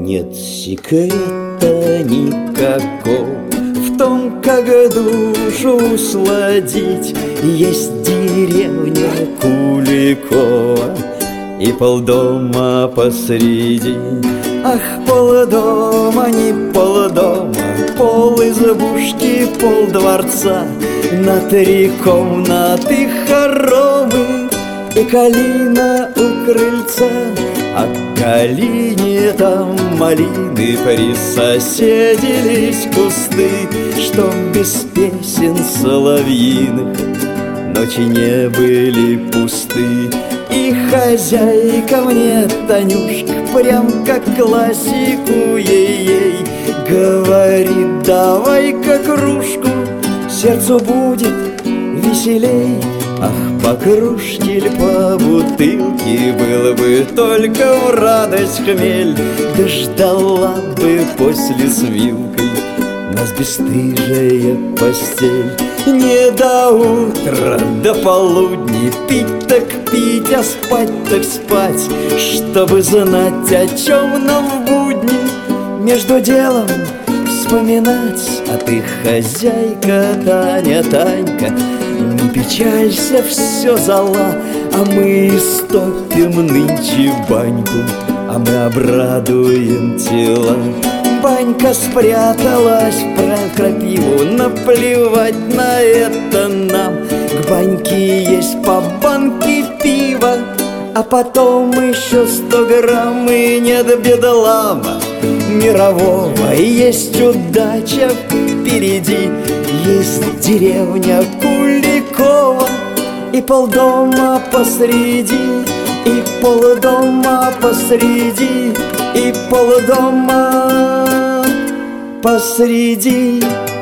Нет секрета никакого в том, как душу сладить. Есть деревня Куликова и полдома посреди. Ах, полдома, не полдома, пол избушки, пол дворца, на 3 комнаты хоромы и калина у крыльца. А к калине там малины присоседились кусты, что без песен соловьиных ночи не были пусты. И хозяйка мне, Танюшка, прям как классику ей говорит: давай-ка кружку, сердцу будет веселей. Ах, по кружке или по бутылке было бы только в радость хмель. Да ждала бы после с вилкой нас бесстыжая постель. Не до утра, до полудня пить так пить, а спать так спать, чтобы знать, о чем нам в будни между делом вспоминать. А ты, хозяйка, Таня, Танька, не печалься, все зала, а мы истопим нынче баньку, а мы обрадуем тела. Банька спряталась в крапиву, наплевать на это нам. К баньке есть по банке пива, а потом еще 100 грамм. И нет бедлама мирового, и есть удача впереди. Есть деревня Куликова и полдома посреди, и полдома посреди, и полдома посреди.